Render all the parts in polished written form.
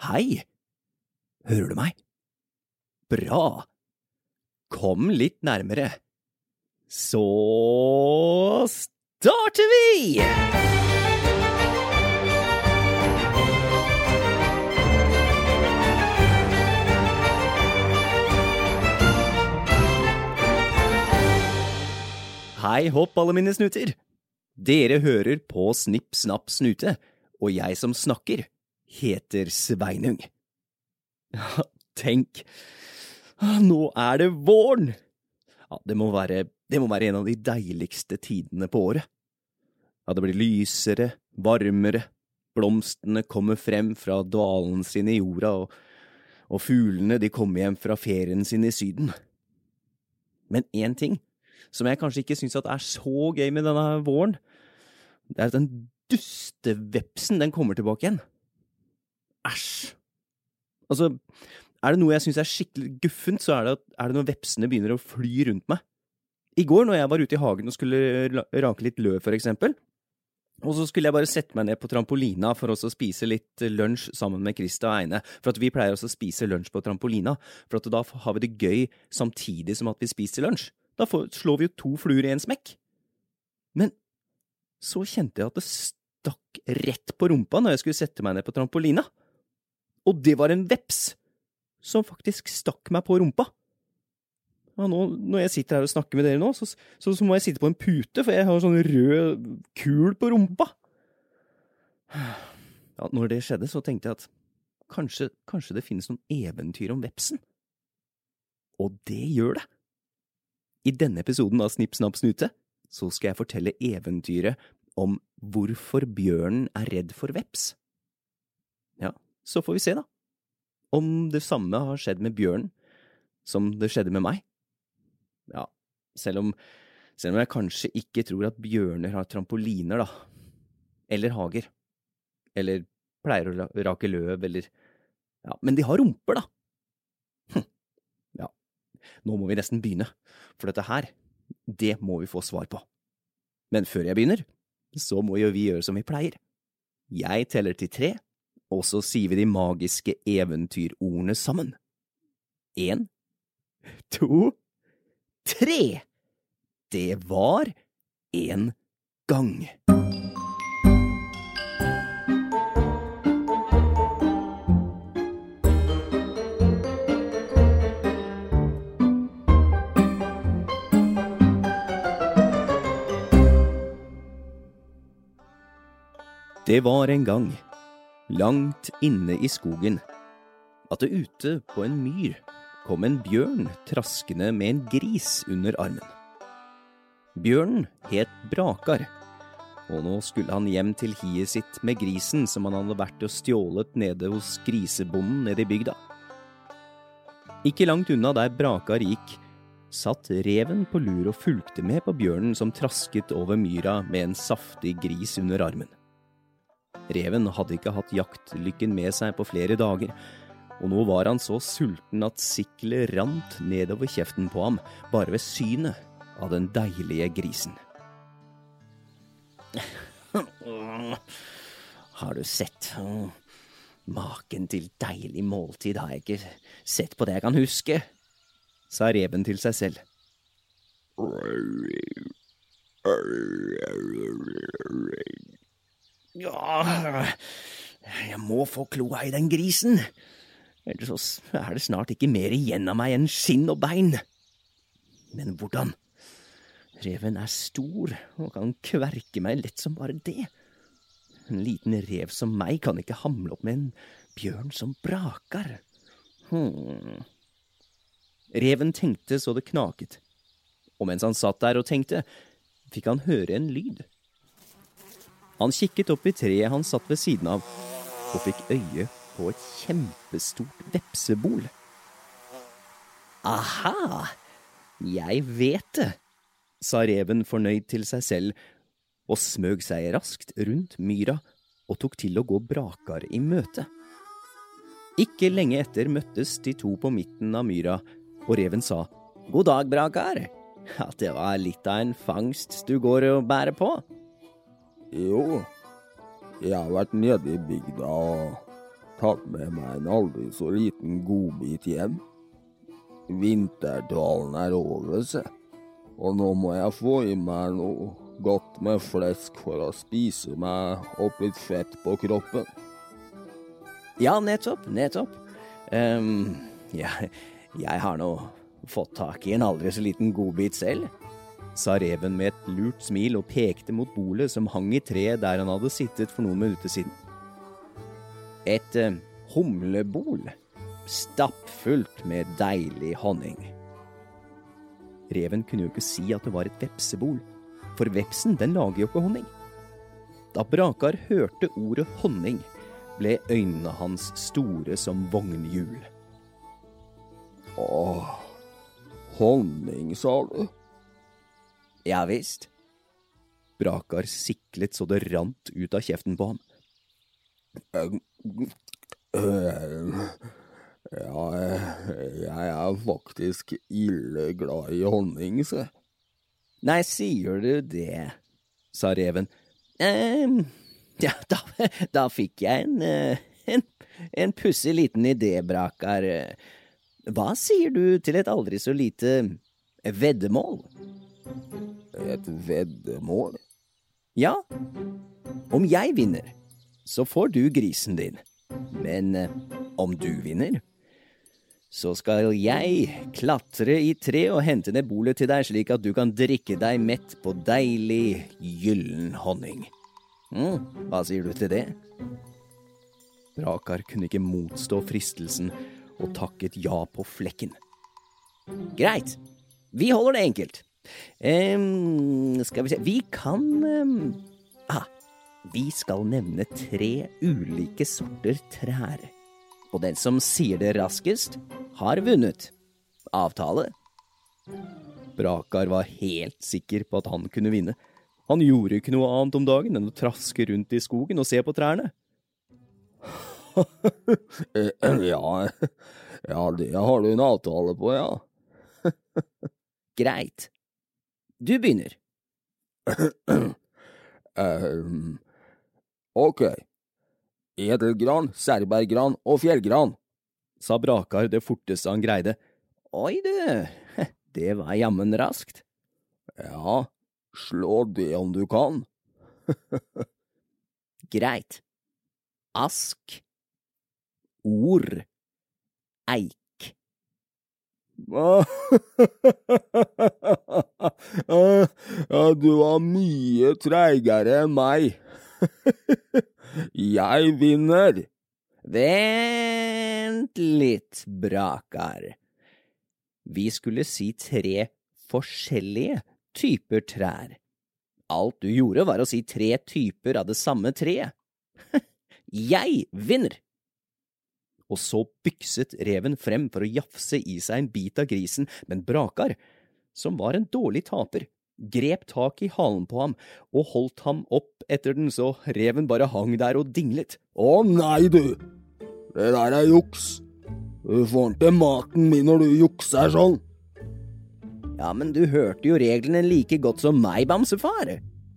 Hei, hører du meg? Bra. Kom litt nærmere. Så starter vi! Hei hopp alle mine snuter. Dere hører på Snipp Snapp Snute, og jeg som snakker heter Sveinung. Tenk, nå det våren! Ja, det må være en av de deiligste tidene på året. Ja, det blir lysere, varmere, blomstene kommer frem fra dalen sin i jorda, og fuglene de kommer hjem fra ferien sin i syden. Men en ting som jeg kanskje ikke synes at så gøy med denne våren, det at den dustevepsen, den kommer tilbake igjen. Æsj! Altså, det noe jeg synes skikkelig guffent, så det når vepsene begynner å fly rundt meg. I går når jeg var ute i hagen og skulle rake litt løv for eksempel, og så skulle jeg bare sette meg ned på trampolina for å spise litt lunsj sammen med Krista og Eine, for at vi pleier også å spise lunsj på trampolina, for at da har vi det gøy samtidig som at vi spiser lunsj. Da slår vi jo 2 fluer i en smekk. Men så kjente jeg at det stakk rett på rumpa når jeg skulle sette meg ned på trampolina. Og det var en veps som faktisk stakk meg på rumpa. Ja, når jeg sitter her og snakker med dere nå, så må jeg sitte på en pute, for jeg har sånn rød kul på rumpa. Ja, når det skjedde, så tenkte jeg at kanskje det finnes noen eventyr om vepsen. Og det gjør det. I denne episoden av Snipp Snapp Snute så skal jeg fortelle eventyret om hvorfor bjørnen redd for veps. Ja, så får vi se da. Om det samme har skjedd med bjørnen som det skjedde med meg. Ja, selv om jeg kanskje ikke tror at bjørner har trampoliner da. Eller hager. Eller pleier å rake løv, eller... Ja, men de har rumper da. Ja, nå må vi nesten begynne. For dette her, det må vi få svar på. Men før jeg begynner, så må jo vi gjøre som vi pleier. Jeg teller til 3, og så sier vi de magiske eventyrordene sammen. 1, 2, 3! Det var en gang. Det var en gang, langt inne i skogen, at det ute på en myr kom en bjørn traskende med en gris under armen. Bjørnen het Brakar, og nå skulle han hjem til hiet sitt med grisen som han hadde vært og stjålet nede hos grisebonden nede i bygda. Ikke langt unna der Brakar gikk, satt reven på lur og fulgte med på bjørnen som trasket over myra med en saftig gris under armen. Reven hadde ikke hatt jaktlykken med seg på flere dager, og nå var han så sulten at siklet rant nedover kjeften på ham, bare ved synet av den deilige grisen. Har du sett? Maken til deilig måltid har jeg ikke sett på det jeg kan huske, sa reven til seg selv. Ja, jeg må få kloa i den grisen, ellers så det snart ikke mer igjen av meg enn skinn og bein. Men hvordan? Reven stor og kan kverke meg lett som bare det. En liten rev som meg kan ikke hamle opp med en bjørn som Brakar. Reven tenkte så det knaket, og mens han satt der og tenkte, fikk han høre en lyd. Han kikket opp i treet han satt ved siden av, og fikk øye på et kjempestort vepsebol. Aha, jeg vet det, sa reven fornøyd til seg selv, og smøg seg raskt rundt myra og tok til å gå Brakar i møte. Ikke lenge etter møttes de 2 på midten av myra, og reven sa, «God dag, Brakar. Ja, det var litt av en fangst du går og bærer på.» Jo, jeg har vært nede i bygda og tatt med meg en aldri så liten godbit hjem. Vinterdvalen over, se. Og nå må jeg få i meg noe godt med flesk for å spise meg opp litt fett på kroppen. Ja, nettopp. Jeg har nå fått tak i en aldri så liten godbit selv, sa reven med et lurt smil og pekte mot bolet som hang i treet der han hadde sittet for noen minutter siden. Et humlebol, stappfullt med deilig honning. Reven kunne jo ikke si at det var et vepsebol, for vepsen den lager jo ikke honning. Da Brakar hørte ordet honning, ble øynene hans store som vognhjul. Åh, honning, sa du? Ja visst. Brakar siklet så det rant ut av kjeften på ham. Ja, jeg er faktisk ille glad i honning, se. Nei, sier du det, sa reven. Ja, da fikk jeg en pussig liten idé, Brakar. Hva sier du til et aldri så lite veddemål? Et veddemål? Ja, om jeg vinner, så får du grisen din. Men om du vinner, så skal jeg klatre i tre og hente ned bolet til deg slik at du kan drikke deg mett på deilig, gyllen honning. Hva sier du til det? Brakar kunne ikke motstå fristelsen og takket ja på flekken. Greit, vi holder det enkelt. Skal vi se, vi kan... vi skal nevne 3 ulike sorter trær. Og den som sier det raskest, har vunnet. Avtale? Brakar var helt sikker på at han kunne vinne. Han gjorde ikke noe annet om dagen enn å traske rundt i skogen og se på trærne. Ja, det har du en avtale på, ja. Greit. Du begynner. Ok. Edelgran, serbergran og fjellgran, sa Brakar det forteste han greide. Oi du, det var jammen raskt. Ja, slå det om du kan. Greit. Ask. Or. Eik. Ja, du var mye treigere enn meg. Jeg vinner. Vent litt, Brakar. Vi skulle si 3 forskjellige typer trær. Alt du gjorde var å si 3 typer av det samme treet. Jeg vinner! Og så bykset reven frem for å jafse i seg en bit av grisen, men Brakar, som var en dårlig taper, grep tak i halen på ham og holdt ham opp etter den så reven bare hang der og dinglet. Å nei du, det der er juks. Du får ikke maten min når du jukser sånn. Ja, men du hørte jo reglene like godt som meg, bamsefar.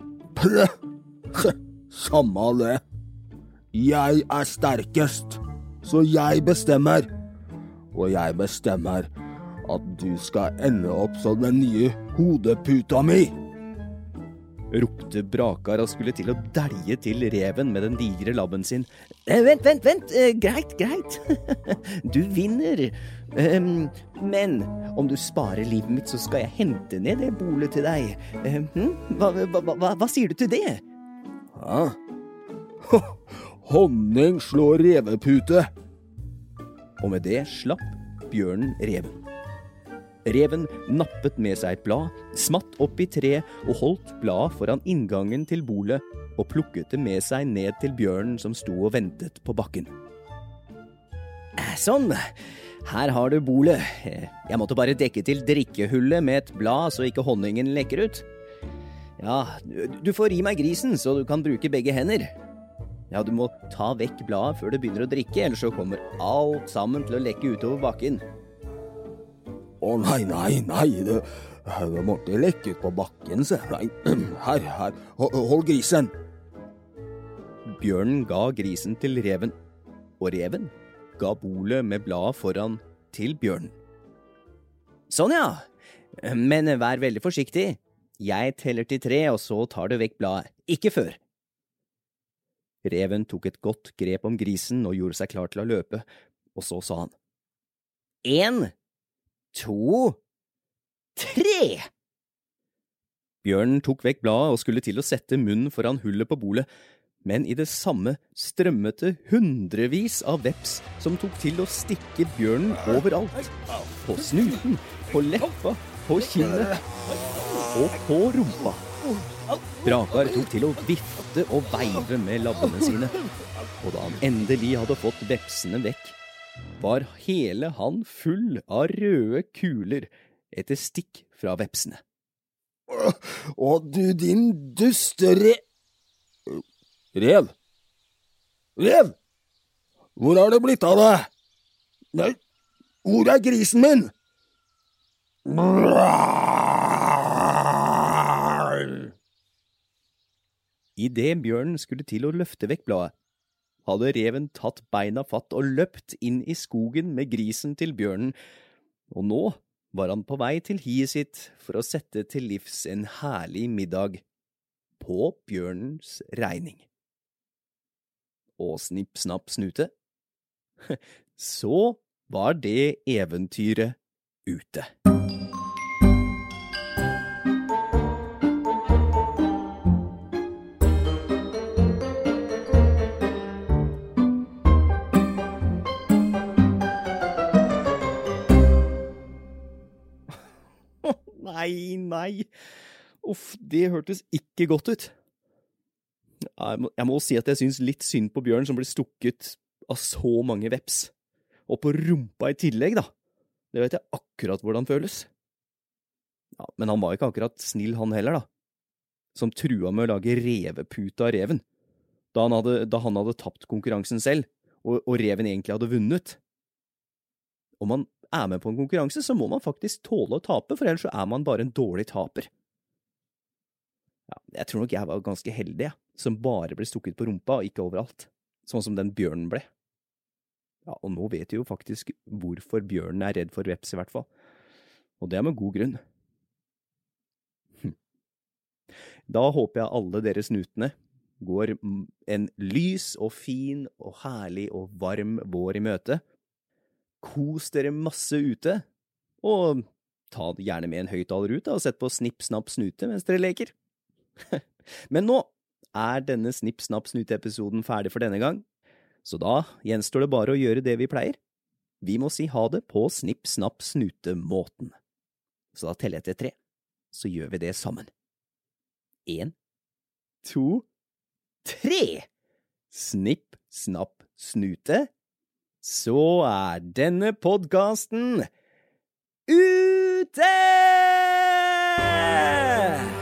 Samme det. Jeg er sterkest, så jeg bestemmer. Og jeg bestemmer at du skal ende opp som den nye hodeputa mi. Ropte Brakar og skulle til å dælje til reven med den digre labben sin. Vent, greit. Du vinner. Men om du sparer livet mitt, så skal jeg hente ned det bolet til deg. Hva sier du til det? Hæ? Honning slår revepute. Og med det slapp bjørnen reven. Reven nappet med seg et blad, smatt opp i treet og holdt bladet foran inngangen til bolet og plukket det med seg ned til bjørnen som sto og ventet på bakken. Sånn, her har du bolet. Jeg måtte bare dekke til drikkehullet med et blad så ikke honningen lekker ut. Ja, du får gi meg grisen så du kan bruke begge hender. Ja, du må ta vekk bladet før du begynner å drikke, ellers så kommer alt sammen til å lekke utover bakken. Å nei, det måtte lekke ut på bakken, se. Nei, her, hold grisen. Bjørnen ga grisen til reven. og reven ga bolet med bladet foran til bjørnen. Sånn ja, men vær veldig forsiktig. Jeg teller til 3, og så tar du vekk bladet. Ikke før. Reven tok et godt grep om grisen og gjorde seg klar til å løpe, og så sa han: 1, 2, 3! Bjørnen tok vekk bladet og skulle til å sette munnen foran hullet på bolet, men i det samme strømmet det hundrevis av veps som tok til å stikke bjørnen overalt. På snuten, på leppa, på kinnet og på rumpa. Brakar tok til å vifte og veive med labbene sine, og da han endelig hadde fått vepsene vekk, var hele han full av røde kuler etter stikk fra vepsene. Å, du din duste Rev! Rev! Hvor har det blitt av deg? Nei, hvor er grisen min? I det bjørnen skulle til å løfte vekk bladet, hadde reven tatt beina fatt og løpt inn i skogen med grisen til bjørnen, og nå var han på vei til hiet sitt for å sette til livs en herlig middag på bjørnens regning. Og snipp, snapp, snute, så var det eventyret ute. Nei. Uff, det hørtes ikke godt ut. Jeg må si at jeg synes litt synd på bjørn som blir stukket av så mange veps. Og på rumpa i tillegg, da. Det vet jeg akkurat hvordan føles. Ja, men han var ikke akkurat snill han heller, da. Som trua med å lage revepute av reven. Da han hadde tapt konkurransen selv, og reven egentlig hadde vunnet. Om man er med på en konkurranse, så må man faktisk tåle å tape, for ellers så er man bare en dårlig taper. Ja, jeg tror nok jeg var ganske heldig, som bare ble stukket på rumpa og ikke overalt, sånn som den bjørnen ble. Ja, og nå vet vi jo faktisk hvorfor bjørnen er redd for veps i hvert fall, og det er med god grunn. Da håper jeg alle dere snutene går en lys og fin og herlig og varm vår i møte. Kos dere masse ute, og ta gjerne med en høyttaler ut og sett på Snipp, Snapp, Snute mens dere leker. Men nå er denne Snipp, Snapp, Snute-episoden ferdig for denne gang, så da gjenstår det bare å gjøre det vi pleier. Vi må si ha det på Snipp, Snapp, Snute-måten. Så da teller jeg til 3, så gjør vi det sammen. 1, 2, 3! Snipp, snapp, snute. Så er denne podcasten ute!